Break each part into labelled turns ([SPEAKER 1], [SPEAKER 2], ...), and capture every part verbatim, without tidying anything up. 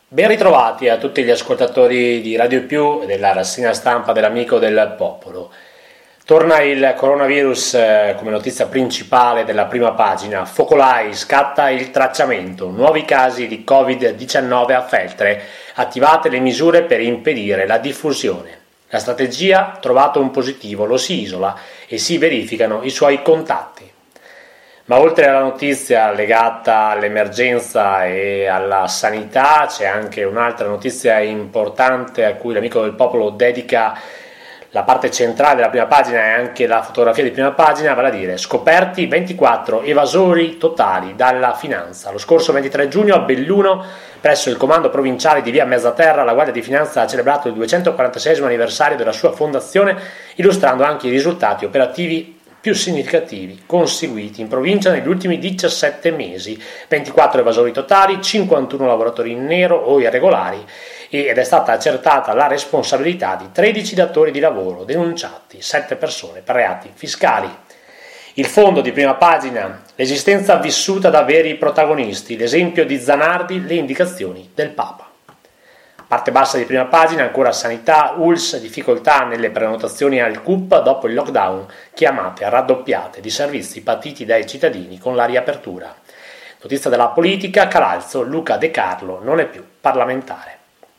[SPEAKER 1] Ben ritrovati a tutti gli ascoltatori di Radio Più e della rassegna stampa dell'Amico del Popolo. Torna il coronavirus eh, come notizia principale della prima pagina. Focolai, scatta il tracciamento, nuovi casi di covid diciannove a Feltre, attivate le misure per impedire la diffusione. La strategia: trovato un positivo, lo si isola e si verificano i suoi contatti. Ma oltre alla notizia legata all'emergenza e alla sanità, c'è anche un'altra notizia importante a cui l'Amico del Popolo dedica la parte centrale della prima pagina e anche la fotografia di prima pagina, vale a dire scoperti ventiquattro evasori totali dalla finanza. Lo scorso ventitré giugno a Belluno, presso il comando provinciale di via Mezzaterra, la Guardia di Finanza ha celebrato il duecentoquarantaseiesimo anniversario della sua fondazione, illustrando anche i risultati operativi più significativi conseguiti in provincia negli ultimi diciassette mesi. ventiquattro evasori totali, cinquantuno lavoratori in nero o irregolari, ed è stata accertata la responsabilità di tredici datori di lavoro denunciati, sette persone per reati fiscali. Il fondo di prima pagina: l'esistenza vissuta da veri protagonisti, l'esempio di Zanardi, le indicazioni del Papa. Parte bassa di prima pagina, ancora sanità, U L S, difficoltà nelle prenotazioni al C U P dopo il lockdown, chiamate raddoppiate di servizi patiti dai cittadini con la riapertura. Notizia della politica: Calalzo, Luca De Carlo non è più parlamentare.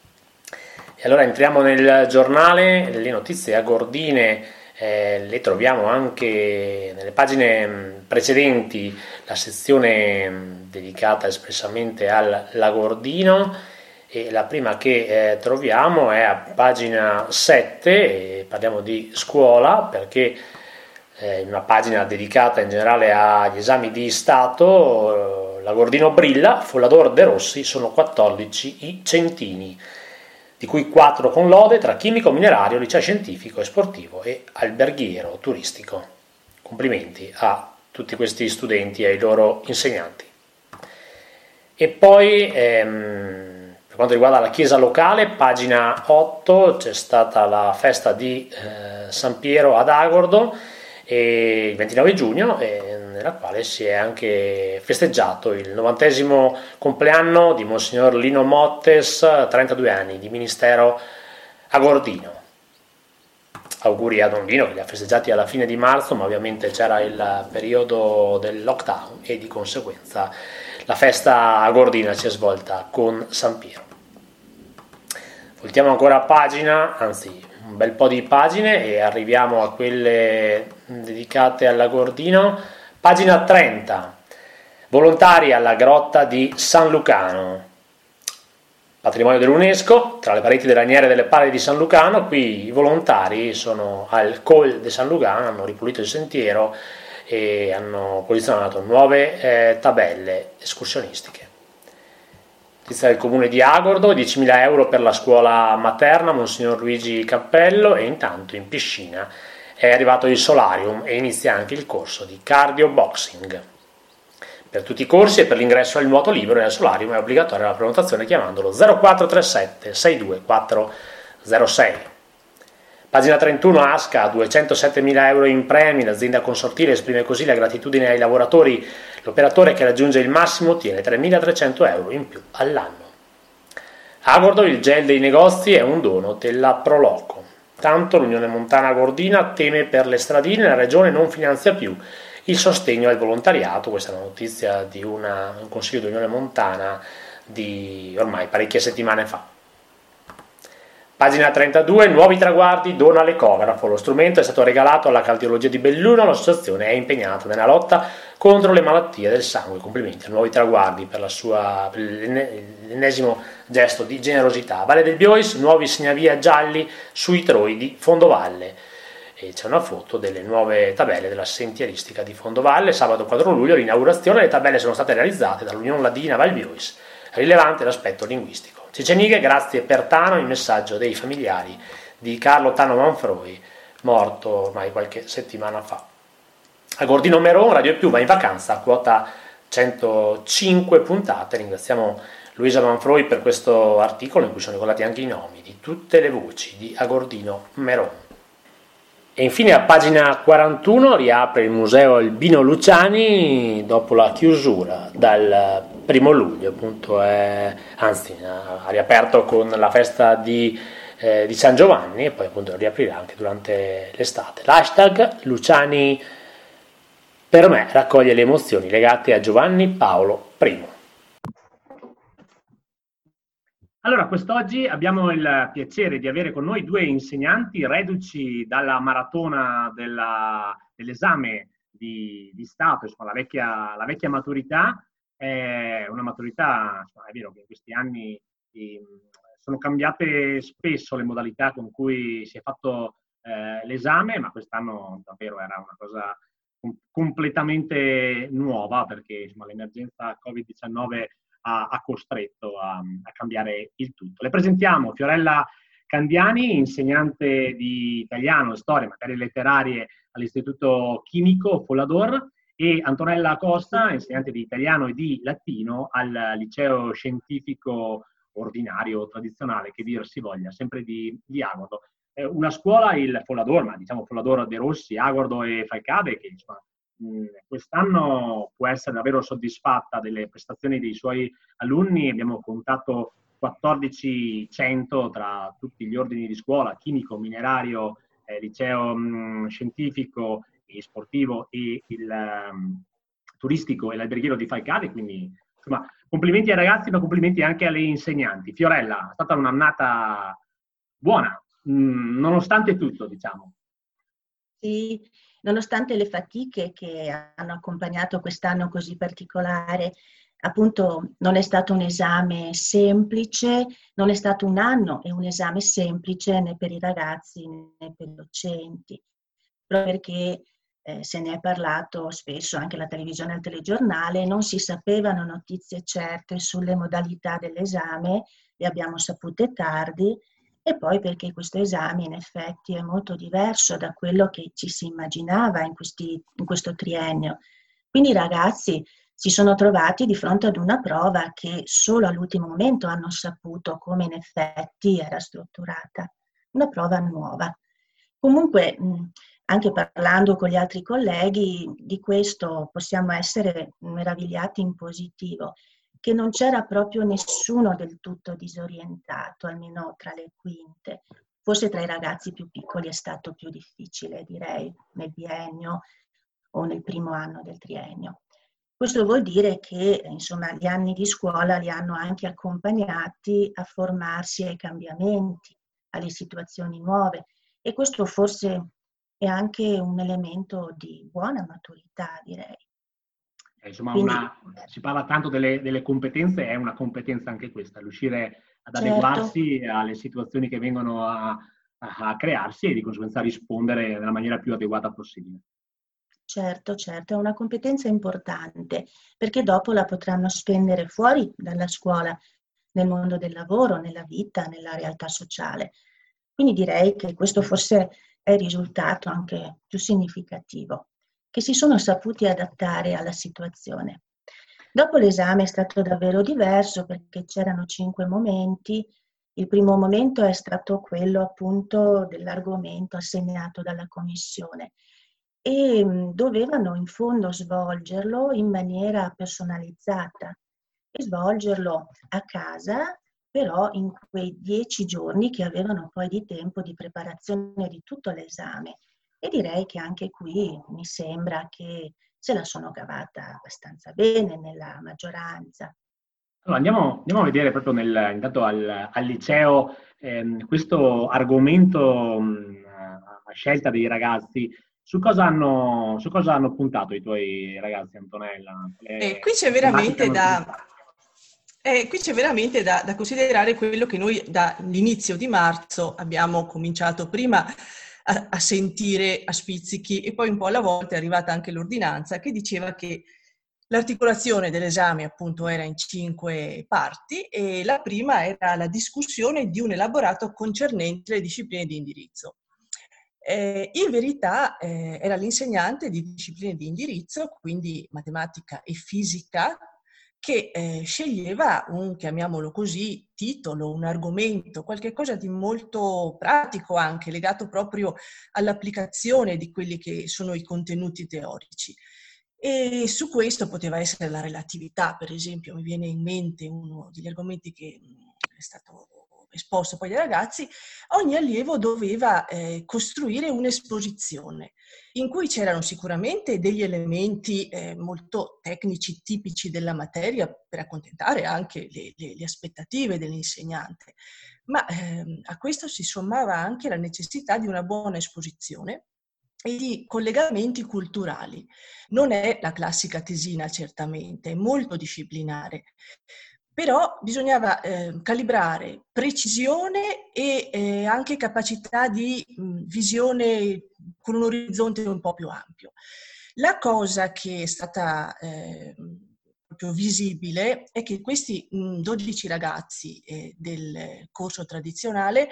[SPEAKER 1] E allora entriamo nel giornale. Le notizie agordine eh, le troviamo anche nelle pagine precedenti, la sezione dedicata espressamente all'Agordino. E la prima che eh, troviamo è a pagina sette, e parliamo di scuola perché eh, in una pagina dedicata in generale agli esami di Stato, eh, l'Agordino brilla, Follador De Rossi, sono quattordici i centini, di cui quattro con lode tra chimico, minerario, liceo scientifico e sportivo e alberghiero turistico. Complimenti a tutti questi studenti e ai loro insegnanti. E poi ehm, per quanto riguarda la chiesa locale, pagina otto, c'è stata la festa di eh, San Piero ad Agordo e il ventinove giugno, eh, nella quale si è anche festeggiato il novantesimo compleanno di Monsignor Lino Mottes, trentadue anni di ministero agordino. Auguri a Don Lino, che li ha festeggiati alla fine di marzo, ma ovviamente c'era il periodo del lockdown e di conseguenza la festa agordina si è svolta con San Piero. Voltiamo ancora a pagina, anzi un bel po' di pagine, e arriviamo a quelle dedicate all'Agordino. Pagina trenta, volontari alla grotta di San Lucano, patrimonio dell'UNESCO, tra le pareti delle laniere delle pale di San Lucano. Qui i volontari sono al Col de San Lucano, hanno ripulito il sentiero e hanno posizionato nuove eh, tabelle escursionistiche. Notizia del comune di Agordo: diecimila euro per la scuola materna Monsignor Luigi Cappello, e intanto in piscina è arrivato il solarium e inizia anche il corso di cardio boxing. Per tutti i corsi e per l'ingresso al nuoto libero nel solarium è obbligatoria la prenotazione chiamandolo zero quattro tre sette sei due quattro zero sei. Pagina trentuno, Asca, duecentosettemila euro in premi, l'azienda consortile esprime così la gratitudine ai lavoratori, l'operatore che raggiunge il massimo ottiene tremilatrecento euro in più all'anno. Agordo, il gel dei negozi è un dono della Proloco. Tanto l'Unione Montana Agordina teme per le stradine, la regione non finanzia più il sostegno al volontariato. Questa è una notizia di una, un consiglio di Unione Montana di ormai parecchie settimane fa. Pagina trentadue, nuovi traguardi, dona l'ecografo. Lo strumento è stato regalato alla cardiologia di Belluno, l'associazione è impegnata nella lotta contro le malattie del sangue. Complimenti a Nuovi Traguardi per, la sua, per l'ennesimo gesto di generosità. Valle del Biois, nuovi segnavia gialli sui troi di Fondovalle. E c'è una foto delle nuove tabelle della sentieristica di Fondovalle. Sabato quattro luglio, l'inaugurazione, le tabelle sono state realizzate dall'Unione Ladina Val Biois. Rilevante l'aspetto linguistico. Cicenighe, grazie per Tano, il messaggio dei familiari di Carlo Tano Manfroi, morto ormai qualche settimana fa. Agordino Meron, Radio Più va in vacanza a quota centocinque puntate. Ringraziamo Luisa Manfroi per questo articolo in cui sono ricordati anche i nomi di tutte le voci di Agordino Meron. E infine a pagina quarantuno riapre il museo Albino Luciani dopo la chiusura dal primo luglio, appunto, è, anzi ha riaperto con la festa di, eh, di San Giovanni e poi appunto riaprirà anche durante l'estate. L'hashtag Luciani per me raccoglie le emozioni legate a Giovanni Paolo I. Allora, quest'oggi abbiamo il piacere di avere con noi due insegnanti reduci dalla maratona della, dell'esame di, di Stato, insomma, la vecchia, la vecchia maturità. È una maturità, insomma, è vero che in questi anni eh, sono cambiate spesso le modalità con cui si è fatto eh, l'esame, ma quest'anno davvero era una cosa completamente nuova, perché insomma, l'emergenza covid diciannove ha, ha costretto a, a cambiare il tutto. Le presentiamo Fiorella Candiani, insegnante di italiano, storia, materie letterarie all'Istituto Chimico Follador, e Antonella Costa, insegnante di italiano e di latino al liceo scientifico ordinario tradizionale, che dir si voglia, sempre di, di Agordo. Eh, una scuola, il Follador, ma diciamo Follador De Rossi, Agordo e Falcade, che insomma, mh, quest'anno può essere davvero soddisfatta delle prestazioni dei suoi alunni. Abbiamo contato quattordicicento tra tutti gli ordini di scuola, chimico, minerario, eh, liceo mh, scientifico e sportivo e il um, turistico e l'alberghiero di Falcade, quindi insomma complimenti ai ragazzi ma complimenti anche alle insegnanti. Fiorella, è stata un'annata buona, mh, nonostante tutto, diciamo.
[SPEAKER 2] Sì, nonostante le fatiche che hanno accompagnato quest'anno così particolare, appunto non è stato un esame semplice, non è stato un anno e un esame semplice né per i ragazzi né per i docenti, proprio perché eh, se ne è parlato spesso anche alla televisione e al telegiornale, non si sapevano notizie certe sulle modalità dell'esame, le abbiamo sapute tardi, e poi perché questo esame in effetti è molto diverso da quello che ci si immaginava in, questi, in questo triennio. Quindi i ragazzi si sono trovati di fronte ad una prova che solo all'ultimo momento hanno saputo come in effetti era strutturata, una prova nuova. Comunque, anche parlando con gli altri colleghi, di questo possiamo essere meravigliati in positivo, che non c'era proprio nessuno del tutto disorientato, almeno tra le quinte. Forse tra i ragazzi più piccoli è stato più difficile, direi, nel biennio o nel primo anno del triennio. Questo vuol dire che, insomma, gli anni di scuola li hanno anche accompagnati a formarsi ai cambiamenti, alle situazioni nuove, e questo forse è anche un elemento di buona maturità, direi.
[SPEAKER 1] Insomma,
[SPEAKER 2] Quindi,
[SPEAKER 1] una, si parla tanto delle, delle competenze, è una competenza anche questa, riuscire ad
[SPEAKER 2] certo,
[SPEAKER 1] adeguarsi alle situazioni che vengono a, a, a crearsi e di conseguenza rispondere nella maniera più adeguata possibile.
[SPEAKER 2] certo, certo, è una competenza importante, perché dopo la potranno spendere fuori dalla scuola, nel mondo del lavoro, nella vita, nella realtà sociale. Quindi direi che questo forse è il risultato anche più significativo, che si sono saputi adattare alla situazione. Dopo l'esame è stato davvero diverso perché c'erano cinque momenti. Il primo momento è stato quello appunto dell'argomento assegnato dalla commissione e dovevano in fondo svolgerlo in maniera personalizzata e svolgerlo a casa, però in quei dieci giorni che avevano poi di tempo di preparazione di tutto l'esame. E direi che anche qui mi sembra che se la sono cavata abbastanza bene nella maggioranza.
[SPEAKER 1] Allora, andiamo, andiamo a vedere proprio nel, intanto al, al liceo ehm, questo argomento mh, a scelta dei ragazzi. Su cosa hanno, su cosa hanno puntato i tuoi ragazzi, Antonella?
[SPEAKER 3] Eh, qui
[SPEAKER 1] Le
[SPEAKER 3] c'è
[SPEAKER 1] tematiche
[SPEAKER 3] veramente
[SPEAKER 1] hanno
[SPEAKER 3] da,
[SPEAKER 1] sviluppato?
[SPEAKER 3] eh, qui c'è veramente da, da considerare quello che noi dall'inizio di marzo abbiamo cominciato prima a, a sentire a spizzichi e poi un po' alla volta è arrivata anche l'ordinanza che diceva che l'articolazione dell'esame appunto era in cinque parti e la prima era la discussione di un elaborato concernente le discipline di indirizzo. Eh, in verità eh, era l'insegnante di discipline di indirizzo, quindi matematica e fisica, che eh, sceglieva un, chiamiamolo così, titolo, un argomento, qualche cosa di molto pratico anche, legato proprio all'applicazione di quelli che sono i contenuti teorici. E su questo poteva essere la relatività, per esempio, mi viene in mente uno degli argomenti che è stato esposto poi ai ragazzi. Ogni allievo doveva eh, costruire un'esposizione in cui c'erano sicuramente degli elementi eh, molto tecnici, tipici della materia, per accontentare anche le, le, le aspettative dell'insegnante, ma ehm, a questo si sommava anche la necessità di una buona esposizione e di collegamenti culturali. Non è la classica tesina, certamente, è molto disciplinare, però bisognava eh, calibrare precisione e eh, anche capacità di mh, visione con un orizzonte un po' più ampio. La cosa che è stata eh, proprio visibile è che questi mh, dodici ragazzi eh, del corso tradizionale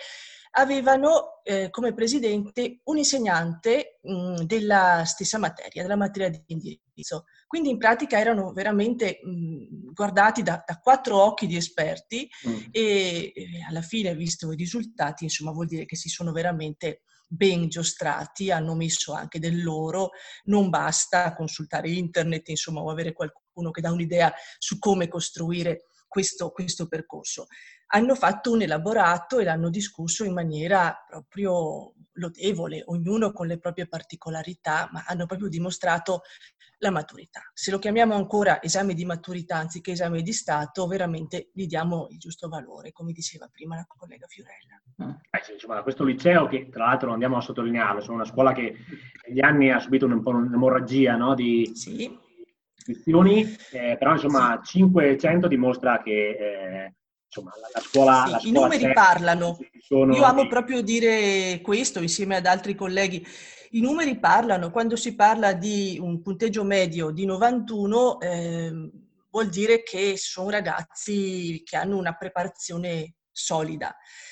[SPEAKER 3] avevano eh, come presidente un insegnante mh, della stessa materia, della materia di indirizzo. Quindi in pratica erano veramente mh, guardati da, da quattro occhi di esperti mm. e, e alla fine, visto i risultati, insomma, vuol dire che si sono veramente ben giostrati, hanno messo anche del loro, non basta consultare internet, insomma, o avere qualcuno che dà un'idea su come costruire questo, questo percorso. Hanno fatto un elaborato e l'hanno discusso in maniera proprio lodevole, ognuno con le proprie particolarità, ma hanno proprio dimostrato la maturità. Se lo chiamiamo ancora esame di maturità anziché esame di Stato, veramente gli diamo il giusto valore, come diceva prima la collega Fiorella.
[SPEAKER 1] Eh sì, insomma, questo liceo, che tra l'altro andiamo a sottolinearlo, sono una scuola che negli anni ha subito un po' un'emorragia, no, di
[SPEAKER 3] sì.
[SPEAKER 1] iscrizioni, eh, però insomma sì. cinquecento dimostra che eh, insomma, la, la scuola...
[SPEAKER 3] Sì,
[SPEAKER 1] la scuola
[SPEAKER 3] i numeri
[SPEAKER 1] c'è,
[SPEAKER 3] parlano.
[SPEAKER 1] sono...
[SPEAKER 3] Io amo proprio dire questo insieme ad altri colleghi. I numeri parlano. Quando si parla di un punteggio medio di novantuno, eh, vuol dire che sono ragazzi che hanno una preparazione solida.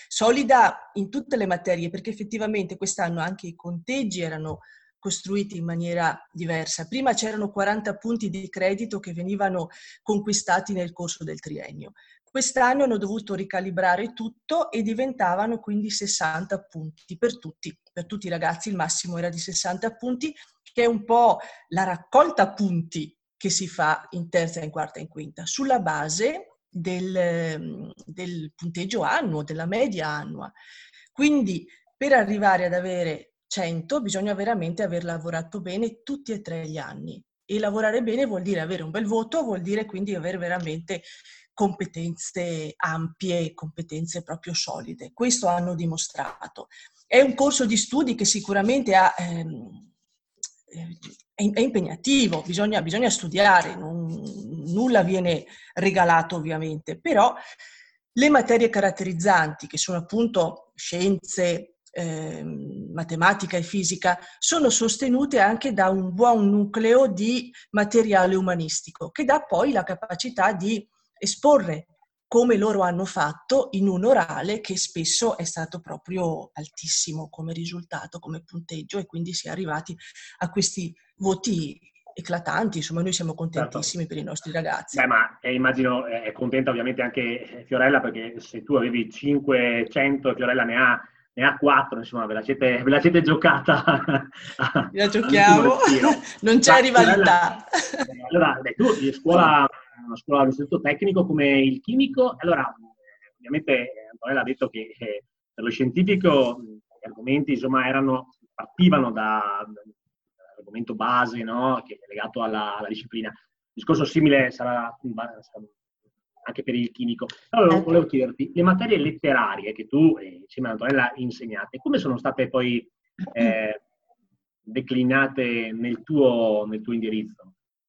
[SPEAKER 3] Solida in tutte le materie, perché effettivamente quest'anno anche i conteggi erano costruiti in maniera diversa. Prima c'erano quaranta punti di credito che venivano conquistati nel corso del triennio. Quest'anno hanno dovuto ricalibrare tutto e diventavano quindi sessanta punti per tutti. Per tutti i ragazzi il massimo era di sessanta punti, che è un po' la raccolta punti che si fa in terza, in quarta e in quinta, sulla base del, del punteggio annuo, della media annua. Quindi per arrivare ad avere cento bisogna veramente aver lavorato bene tutti e tre gli anni. E lavorare bene vuol dire avere un bel voto, vuol dire quindi avere veramente competenze ampie, competenze proprio solide. Questo hanno dimostrato. È un corso di studi che sicuramente ha, ehm, è, è impegnativo, bisogna, bisogna studiare, non, nulla viene regalato ovviamente, però le materie caratterizzanti, che sono appunto scienze, eh, matematica e fisica, sono sostenute anche da un buon nucleo di materiale umanistico, che dà poi la capacità di esporre come loro hanno fatto in un orale che spesso è stato proprio altissimo come risultato, come punteggio, e quindi si è arrivati a questi voti eclatanti. Insomma, noi siamo contentissimi certo. per i nostri ragazzi.
[SPEAKER 1] Beh, ma eh, immagino è contenta ovviamente anche Fiorella, perché se tu avevi cinquecento e Fiorella ne ha, ne ha quattro, insomma, ve la siete, ve la siete giocata.
[SPEAKER 3] La giochiamo, non c'è ma, rivalità.
[SPEAKER 1] Fiorella, allora, beh, tu di scuola, una scuola d'istituto tecnico come il chimico, allora, ovviamente Antonella ha detto che eh, per lo scientifico gli argomenti, insomma, erano, partivano da... argomento base, no? Che è legato alla, alla disciplina. Il discorso simile sarà, sarà anche per il chimico. Allora, volevo chiederti, le materie letterarie che tu eh, insieme a Antonella insegnate, come sono state poi eh, declinate nel tuo, nel tuo indirizzo?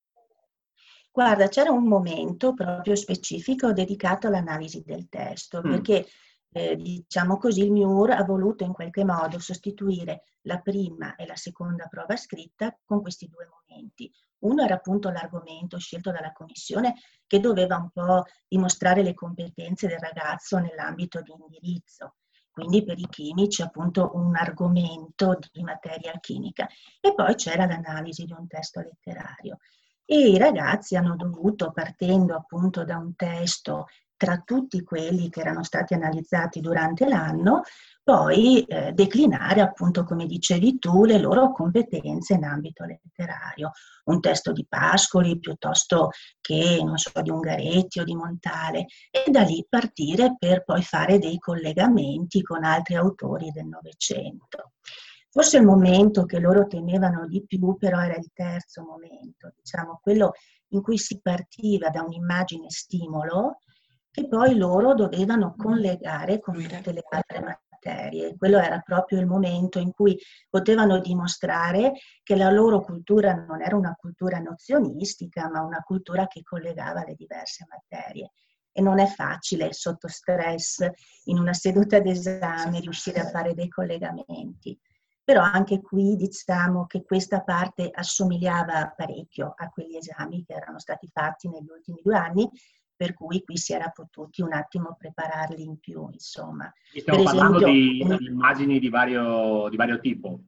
[SPEAKER 2] Guarda, c'era un momento proprio specifico dedicato all'analisi del testo, mm. perché Eh, diciamo così, il M I U R ha voluto in qualche modo sostituire la prima e la seconda prova scritta con questi due momenti. Uno era appunto l'argomento scelto dalla commissione, che doveva un po' dimostrare le competenze del ragazzo nell'ambito di indirizzo. Quindi per i chimici appunto un argomento di materia chimica. E poi c'era l'analisi di un testo letterario. E i ragazzi hanno dovuto, partendo appunto da un testo tra tutti quelli che erano stati analizzati durante l'anno, poi eh, declinare, appunto, come dicevi tu, le loro competenze in ambito letterario. Un testo di Pascoli piuttosto che, non so, di Ungaretti o di Montale, e da lì partire per poi fare dei collegamenti con altri autori del Novecento. Forse il momento che loro temevano di più però era il terzo momento, diciamo, quello in cui si partiva da un'immagine stimolo che poi loro dovevano collegare con tutte le altre materie. Quello era proprio il momento in cui potevano dimostrare che la loro cultura non era una cultura nozionistica, ma una cultura che collegava le diverse materie. E non è facile, sotto stress, in una seduta d'esame, riuscire a fare dei collegamenti. Però anche qui diciamo che questa parte assomigliava parecchio a quegli esami che erano stati fatti negli ultimi due anni, per cui qui si era potuti un attimo prepararli in più, insomma.
[SPEAKER 1] Stiamo
[SPEAKER 2] per
[SPEAKER 1] parlando
[SPEAKER 2] esempio,
[SPEAKER 1] di, di immagini di vario, di vario tipo.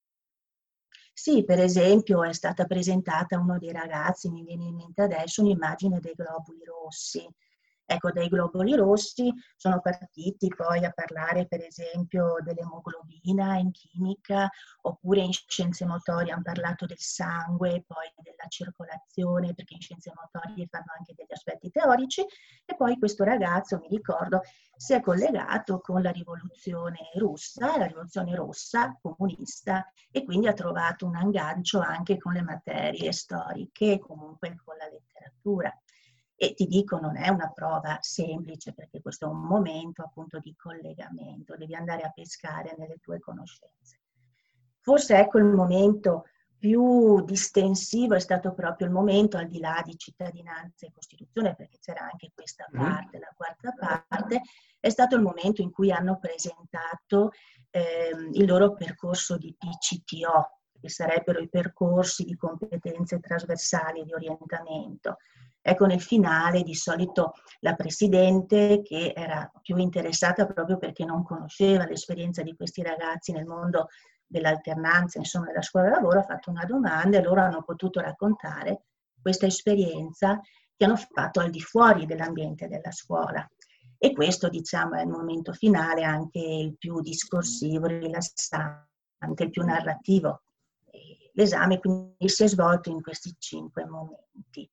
[SPEAKER 2] Sì, per esempio è stata presentata a uno dei ragazzi, mi viene in mente adesso, un'immagine dei globuli rossi. Ecco, dai globuli rossi sono partiti poi a parlare per esempio dell'emoglobina in chimica, oppure in scienze motorie hanno parlato del sangue, poi della circolazione, perché in scienze motorie fanno anche degli aspetti teorici, e poi questo ragazzo, mi ricordo, si è collegato con la rivoluzione russa, la rivoluzione rossa comunista, e quindi ha trovato un aggancio anche con le materie storiche e comunque con la letteratura. E ti dico, non è una prova semplice, perché questo è un momento appunto di collegamento, devi andare a pescare nelle tue conoscenze. Forse ecco il momento più distensivo è stato proprio il momento, al di là di cittadinanza e Costituzione, perché c'era anche questa parte, la quarta parte, è stato il momento in cui hanno presentato eh, il loro percorso di P C T O, che sarebbero i percorsi di competenze trasversali e di orientamento. Ecco, nel finale di solito la Presidente, che era più interessata proprio perché non conosceva l'esperienza di questi ragazzi nel mondo dell'alternanza, insomma, della scuola lavoro, ha fatto una domanda e loro hanno potuto raccontare questa esperienza che hanno fatto al di fuori dell'ambiente della scuola. E questo, diciamo, è il momento finale, anche il più discorsivo, rilassante, il più narrativo. L'esame quindi si è svolto in questi cinque momenti.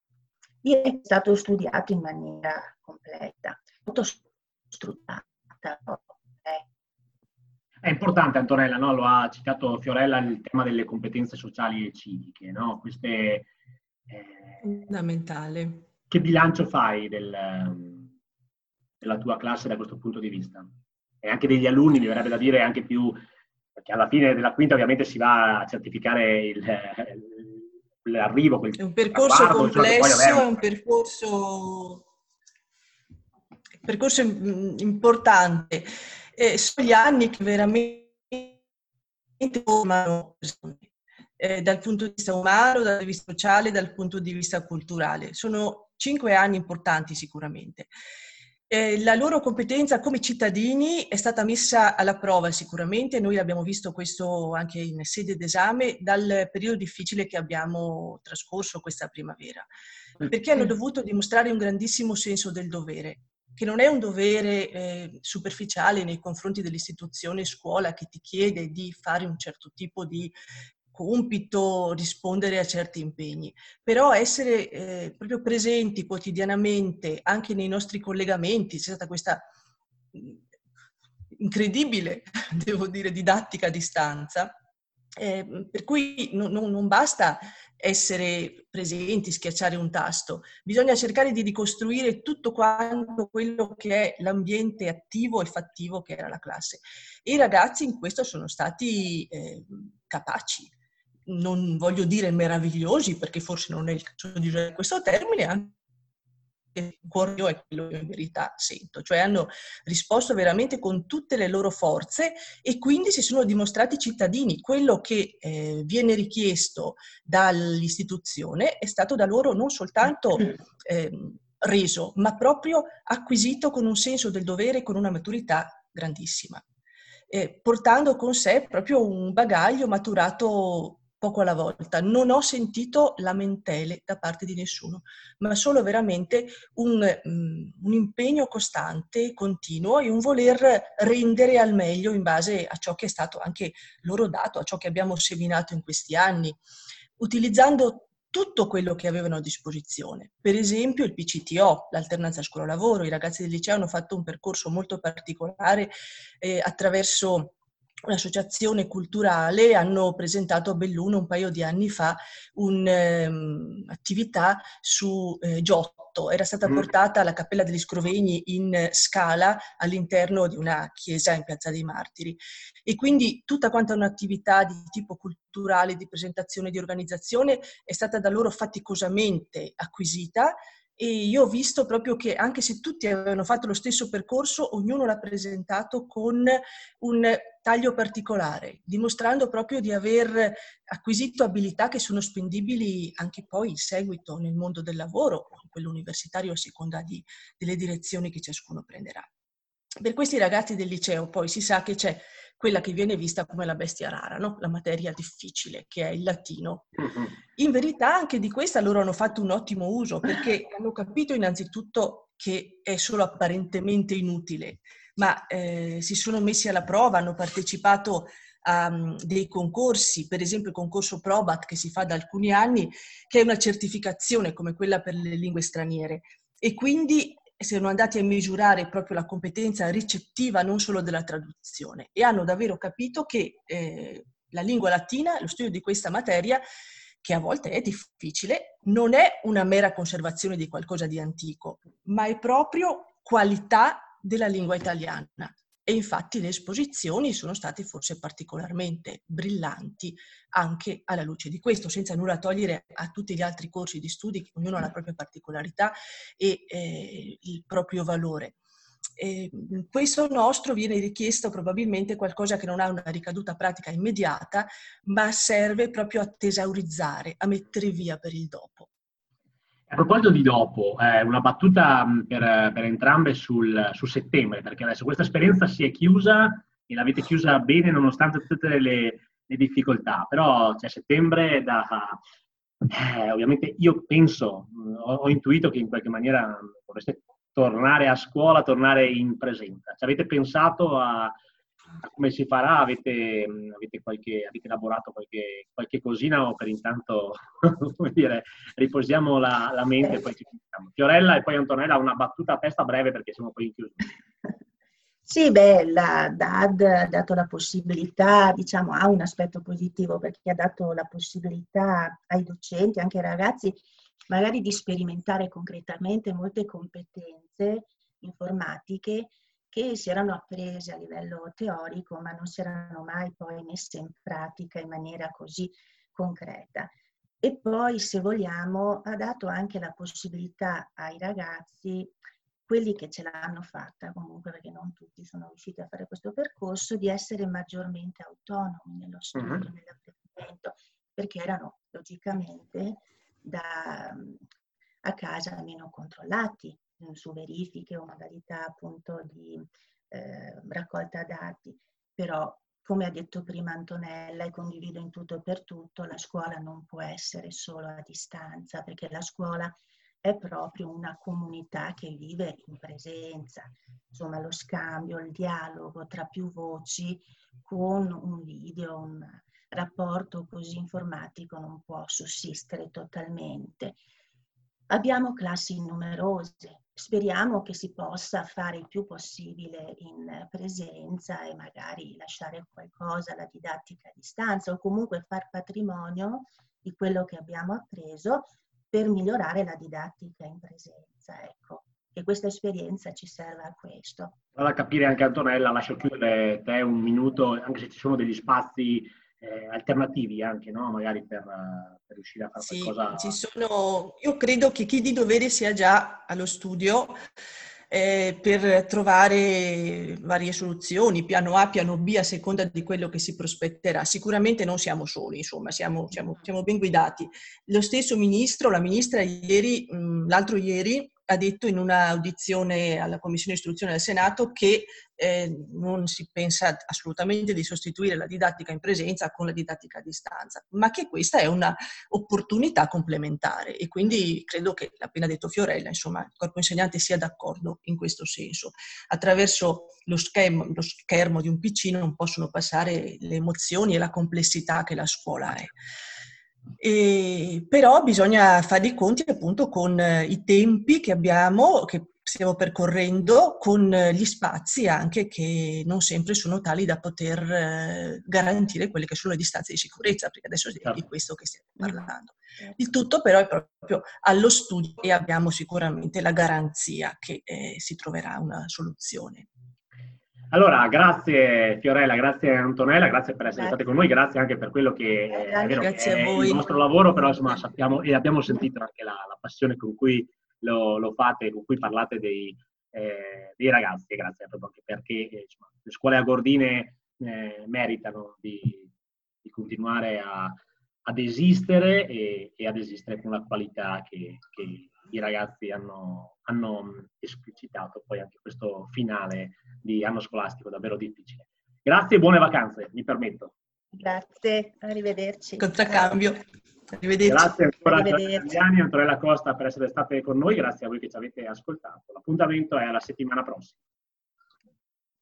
[SPEAKER 2] È stato studiato in maniera completa, molto struttata.
[SPEAKER 1] È importante, Antonella, no? Lo ha citato Fiorella, il tema delle competenze sociali e civiche, no? Queste,
[SPEAKER 3] eh... fondamentale.
[SPEAKER 1] Che bilancio fai del, della tua classe da questo punto di vista? E anche degli alunni, mi verrebbe da dire, anche più, perché alla fine della quinta ovviamente si va a certificare il, l'arrivo. Quel
[SPEAKER 3] è un percorso traguardo, complesso, cioè, un... è un percorso, percorso importante. Eh, sono gli anni che veramente formano persone, eh, dal punto di vista umano, dal punto di vista sociale, dal punto di vista culturale. Sono cinque anni importanti sicuramente. Eh, la loro competenza come cittadini è stata messa alla prova sicuramente, noi abbiamo visto questo anche in sede d'esame dal periodo difficile che abbiamo trascorso questa primavera, perché hanno dovuto dimostrare un grandissimo senso del dovere, che non è un dovere eh, superficiale nei confronti dell'istituzione scuola che ti chiede di fare un certo tipo di compito, rispondere a certi impegni, però essere eh, proprio presenti quotidianamente anche nei nostri collegamenti. C'è stata questa incredibile, devo dire, didattica a distanza, eh, per cui non, non, non basta essere presenti, schiacciare un tasto, bisogna cercare di ricostruire tutto quanto quello che è l'ambiente attivo e fattivo che era la classe. E i ragazzi in questo sono stati eh, capaci. Non voglio dire meravigliosi, perché forse non è il caso di usare questo termine, anche il cuore mio è quello che in verità sento, cioè hanno risposto veramente con tutte le loro forze e quindi si sono dimostrati cittadini. Quello che eh, viene richiesto dall'istituzione è stato da loro non soltanto eh, reso, ma proprio acquisito con un senso del dovere e con una maturità grandissima, eh, portando con sé proprio un bagaglio maturato poco alla volta. Non ho sentito lamentele da parte di nessuno, ma solo veramente un, um, un impegno costante, continuo e un voler rendere al meglio in base a ciò che è stato anche loro dato, a ciò che abbiamo seminato in questi anni, utilizzando tutto quello che avevano a disposizione. Per esempio il P C T O, l'alternanza scuola-lavoro. I ragazzi del liceo hanno fatto un percorso molto particolare eh, attraverso un'associazione culturale, hanno presentato a Belluno un paio di anni fa un'attività um, su eh, Giotto. Era stata portata alla Cappella degli Scrovegni in Scala all'interno di una chiesa in Piazza dei Martiri. E quindi tutta quanta un'attività di tipo culturale, di presentazione, di organizzazione è stata da loro faticosamente acquisita. E io ho visto proprio che anche se tutti avevano fatto lo stesso percorso, ognuno l'ha presentato con un taglio particolare, dimostrando proprio di aver acquisito abilità che sono spendibili anche poi in seguito nel mondo del lavoro o in quello universitario a seconda di, delle direzioni che ciascuno prenderà. Per questi ragazzi del liceo poi si sa che c'è quella che viene vista come la bestia rara, no? La materia difficile, che è il latino. In verità anche di questa loro hanno fatto un ottimo uso, perché hanno capito innanzitutto che è solo apparentemente inutile, ma eh, si sono messi alla prova, hanno partecipato a um, dei concorsi, per esempio il concorso Probat che si fa da alcuni anni, che è una certificazione come quella per le lingue straniere, e quindi sono andati a misurare proprio la competenza ricettiva non solo della traduzione, e hanno davvero capito che eh, la lingua latina, lo studio di questa materia, che a volte è difficile, non è una mera conservazione di qualcosa di antico, ma è proprio qualità della lingua italiana. E infatti le esposizioni sono state forse particolarmente brillanti anche alla luce di questo, senza nulla togliere a tutti gli altri corsi di studi, che ognuno ha la propria particolarità e eh, il proprio valore. E questo nostro viene richiesto probabilmente qualcosa che non ha una ricaduta pratica immediata, ma serve proprio a tesaurizzare, a mettere via per il dopo.
[SPEAKER 1] A proposito di dopo, eh, una battuta per, per entrambe sul, su settembre, perché adesso questa esperienza si è chiusa e l'avete chiusa bene nonostante tutte le, le difficoltà, però cioè, settembre da... Eh, ovviamente io penso, ho, ho intuito che in qualche maniera vorreste tornare a scuola, tornare in presenza. Ci avete pensato a, a come si farà? Avete, avete, qualche, avete elaborato qualche, qualche cosina o per intanto come dire, riposiamo la, la mente e poi ci sentiamo? Fiorella e poi Antonella, una battuta a testa breve perché siamo poi in chiusura.
[SPEAKER 2] Sì, beh, la D A D ha dato la possibilità, diciamo, ha un aspetto positivo perché ha dato la possibilità ai docenti, anche ai ragazzi, magari di sperimentare concretamente molte competenze informatiche che si erano apprese a livello teorico, ma non si erano mai poi messe in pratica in maniera così concreta. E poi, se vogliamo, ha dato anche la possibilità ai ragazzi, quelli che ce l'hanno fatta comunque, perché non tutti sono riusciti a fare questo percorso, di essere maggiormente autonomi nello studio, mm-hmm. nell'apprendimento, perché erano logicamente da, a casa meno controllati su verifiche o modalità appunto di eh, raccolta dati. Però, come ha detto prima Antonella, e condivido in tutto e per tutto, la scuola non può essere solo a distanza, perché la scuola è proprio una comunità che vive in presenza. Insomma, lo scambio, il dialogo tra più voci con un video, un rapporto così informatico non può sussistere totalmente. Abbiamo classi numerose, speriamo che si possa fare il più possibile in presenza e magari lasciare qualcosa alla didattica a distanza o comunque far patrimonio di quello che abbiamo appreso per migliorare la didattica in presenza, ecco. E questa esperienza ci serve a questo.
[SPEAKER 1] Vado a capire anche Antonella, lascio chiudere te un minuto, anche se ci sono degli spazi eh, alternativi anche, no? Magari per, per riuscire a fare
[SPEAKER 3] sì,
[SPEAKER 1] qualcosa.
[SPEAKER 3] Ci sono, io credo che chi di dovere sia già allo studio eh, per trovare varie soluzioni, piano A, piano B, a seconda di quello che si prospetterà. Sicuramente non siamo soli, insomma, siamo, siamo, siamo ben guidati. Lo stesso ministro, la ministra ieri, mh, l'altro ieri, ha detto in un'audizione alla Commissione Istruzione del Senato che eh, non si pensa assolutamente di sostituire la didattica in presenza con la didattica a distanza, ma che questa è una opportunità complementare, e quindi credo che, l'ha appena detto Fiorella, insomma, il corpo insegnante sia d'accordo in questo senso. Attraverso lo schermo, lo schermo di un P C non possono passare le emozioni e la complessità che la scuola è. E, però bisogna fare i conti appunto con i tempi che abbiamo, che stiamo percorrendo, con gli spazi anche che non sempre sono tali da poter eh, garantire quelle che sono le distanze di sicurezza, perché adesso è di questo che stiamo parlando. Il tutto però è proprio allo studio e abbiamo sicuramente la garanzia che eh, si troverà una soluzione.
[SPEAKER 1] Allora, grazie Fiorella, grazie Antonella, grazie per essere state con noi, grazie anche per quello che eh, è, vero,
[SPEAKER 3] grazie
[SPEAKER 1] che è
[SPEAKER 3] a voi.
[SPEAKER 1] il vostro lavoro, però insomma sappiamo e abbiamo sentito anche la, la passione con cui lo, lo fate, con cui parlate dei, eh, dei ragazzi, e grazie proprio anche perché eh, insomma, le scuole agordine eh, meritano di, di continuare a, ad esistere e, e ad esistere con la qualità che, che i ragazzi hanno, hanno esplicitato poi anche questo finale di anno scolastico davvero difficile. Grazie e buone vacanze, mi permetto.
[SPEAKER 2] Grazie, arrivederci.
[SPEAKER 3] Contraccambio. Arrivederci.
[SPEAKER 1] Grazie ancora
[SPEAKER 2] Arrivederci.
[SPEAKER 1] a Gianni e Antonella Costa per essere state con noi, grazie a voi che ci avete ascoltato. L'appuntamento è alla settimana prossima.